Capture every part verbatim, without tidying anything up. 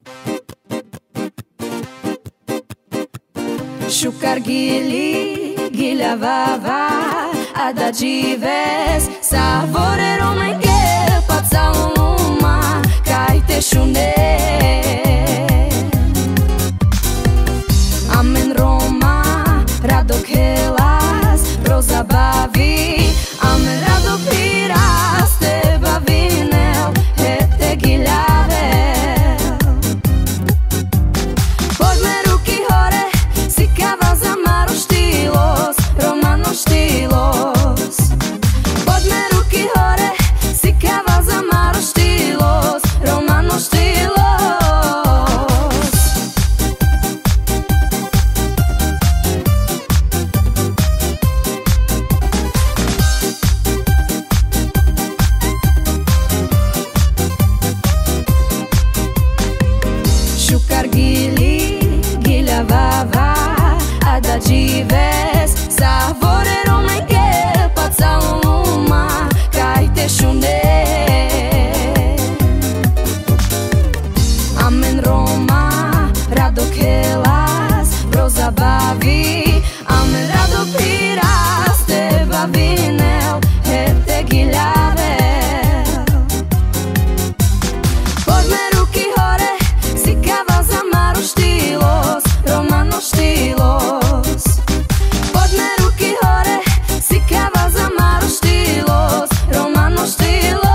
Shukar gili, gila vava, ada jives, savore romenge, pazza uma, kaite shune. Amen Roma, radok helas, pro zabavi, amen radok piras, te bavinel, hete gilavel. Poďme ruky hore, si kava za maro štilos, romano štilos. Poďme ruky hore, si kava za maro štilos, romano štilos. Shukar gili, gila vava, ada jives, savore romenge, pazza uma, kaite shune. Amen Roma, radok helas, pro zabavi, amen radok piras, te bavinel, hete gilavel. Poďme ruky hore, si kava za maro štilos, romano štilos. Poďme ruky hore, si kava za maro štilos, romano štilos.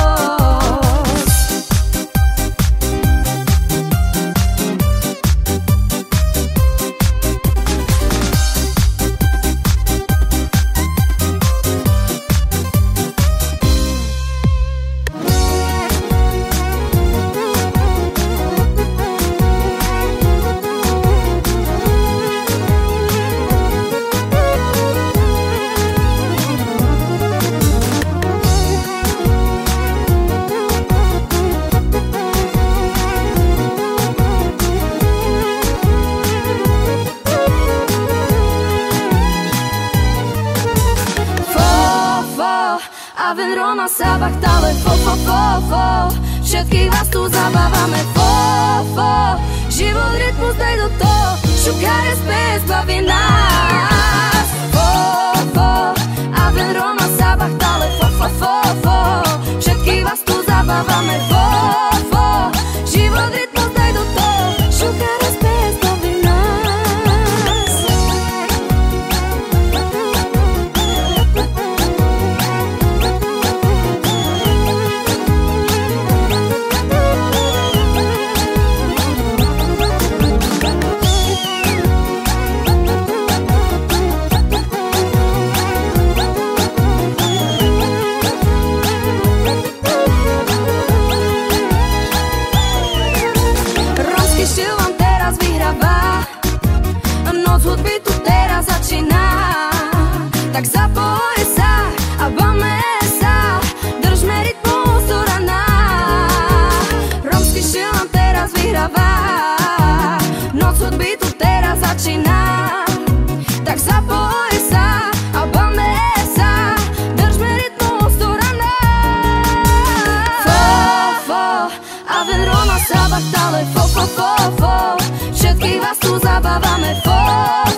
Aven Roma sa bachtale, fo, fo, fo, fo. Všetkých vás tu zabávame, fo, fo. Život, rytmus, daj do toho, Shukar je spes, baví nás. Fo, fo, Aven Roma sa bachtale, fo, fo, fo, fo. Všetkých vás tu zabávame, fo, fo. Život, rytmus, daj do toho, Shukar je spes, baví nás. Štýl vám teraz vyhráva, noc hudby tu teraz začína. Tak zapoj sa a bavme sa, držme rytmus do rana. Rómsky štýl vám teraz vyhráva, noc hudby tu teraz začína. Tak zapoj sa a bavme sa, držme rytmus do rana. Fo, fo, Aven Roma sa bachtale, fo, fo, fo, fo. Všetkých vás tu zabávame, fo.